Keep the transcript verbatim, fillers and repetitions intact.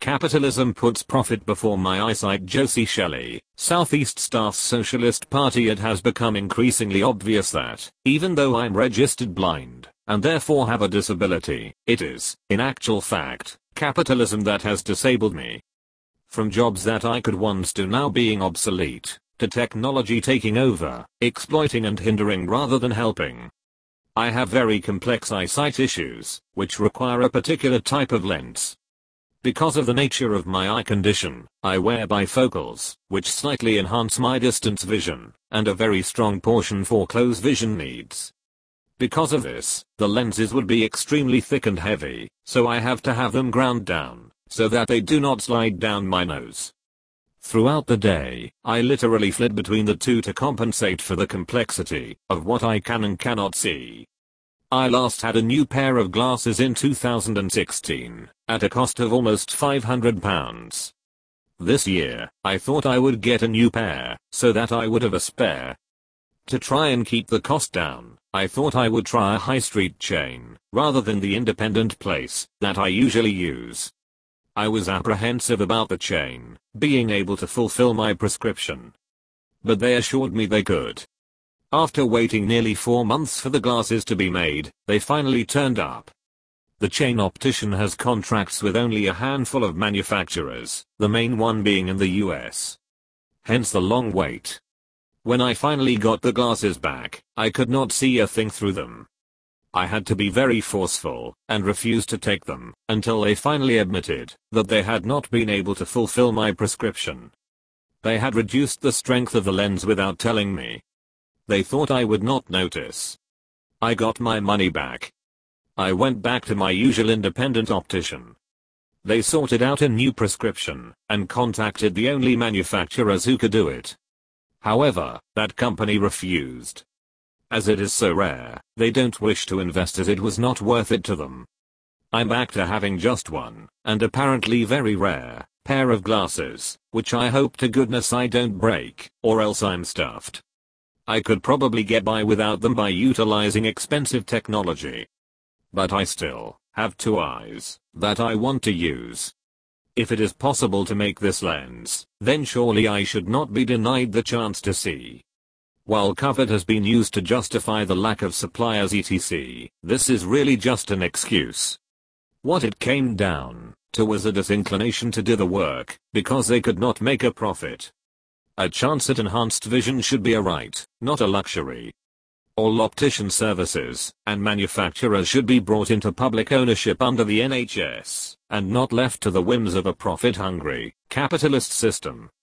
Capitalism puts profit before my eyesight. Josie Shelley, Southeast Staff's Socialist Party. It has become increasingly obvious that, even though I'm registered blind, and therefore have a disability, it is, in actual fact, capitalism that has disabled me. From jobs that I could once do now being obsolete, to technology taking over, exploiting and hindering rather than helping. I have very complex eyesight issues, which require a particular type of lens. Because of the nature of my eye condition, I wear bifocals, which slightly enhance my distance vision, and a very strong portion for close vision needs. Because of this, the lenses would be extremely thick and heavy, so I have to have them ground down, so that they do not slide down my nose. Throughout the day, I literally flit between the two to compensate for the complexity of what I can and cannot see. I last had a new pair of glasses in two thousand sixteen, at a cost of almost five hundred pounds. This year, I thought I would get a new pair, so that I would have a spare. To try and keep the cost down, I thought I would try a high street chain, rather than the independent place that I usually use. I was apprehensive about the chain being able to fulfill my prescription. But they assured me they could. After waiting nearly four months for the glasses to be made, they finally turned up. The chain optician has contracts with only a handful of manufacturers, the main one being in the U S. Hence the long wait. When I finally got the glasses back, I could not see a thing through them. I had to be very forceful, and refused to take them, until they finally admitted that they had not been able to fulfill my prescription. They had reduced the strength of the lens without telling me. They thought I would not notice. I got my money back. I went back to my usual independent optician. They sorted out a new prescription, and contacted the only manufacturers who could do it. However, that company refused. As it is so rare, they don't wish to invest as it was not worth it to them. I'm back to having just one, and apparently very rare, pair of glasses, which I hope to goodness I don't break, or else I'm stuffed. I could probably get by without them by utilizing expensive technology. But I still have two eyes that I want to use. If it is possible to make this lens, then surely I should not be denied the chance to see. While COVID has been used to justify the lack of suppliers et cetera, this is really just an excuse. What it came down to was a disinclination to do the work, because they could not make a profit. A chance at enhanced vision should be a right, not a luxury. All optician services and manufacturers should be brought into public ownership under the N H S, and not left to the whims of a profit-hungry, capitalist system.